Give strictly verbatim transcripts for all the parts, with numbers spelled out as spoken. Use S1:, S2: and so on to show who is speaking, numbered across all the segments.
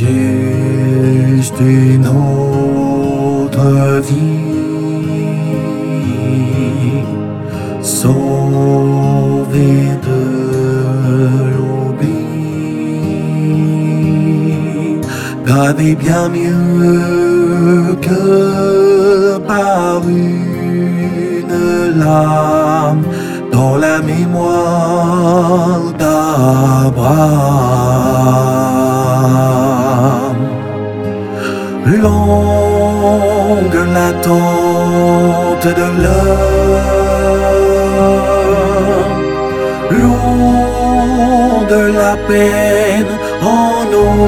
S1: juste une autre vie, sauvée de l'oubli, gravée bien mieux que par une lame dans la mémoire d'Abraham. Longue l'attente de l'heure, long de la peine en nos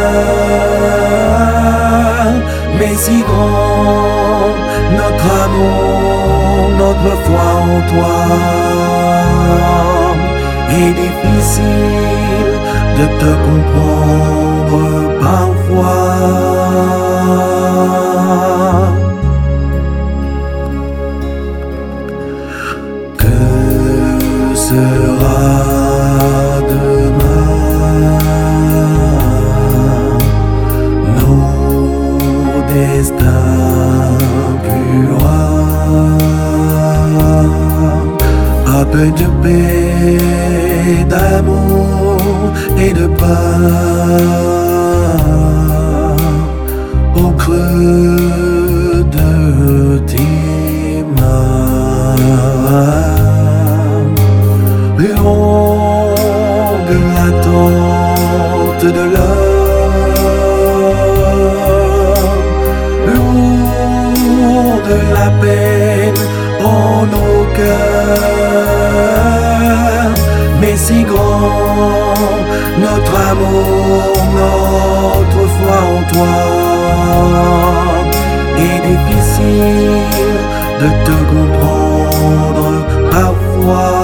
S1: cœurs, mais si grand notre amour, notre foi en toi. Est difficile de te comprendre parfois. Que sera demain? Nos destins purs, un peu de paix, d'amour et de pain au creux de tes mains. Longue l'attente de l'heure, long de la peine en nos cœurs, mais si grand notre amour, notre foi en toi. Est difficile de te comprendre parfois.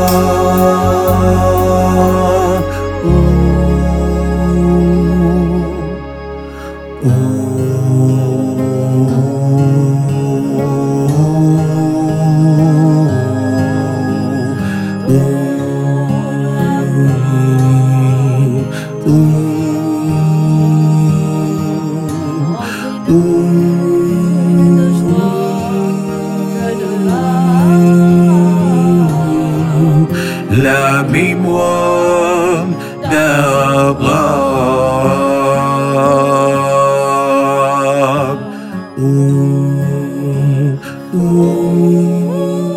S1: Oh, oh, oh, oh, oh, la mémoire d'Abraham. Oh, oh.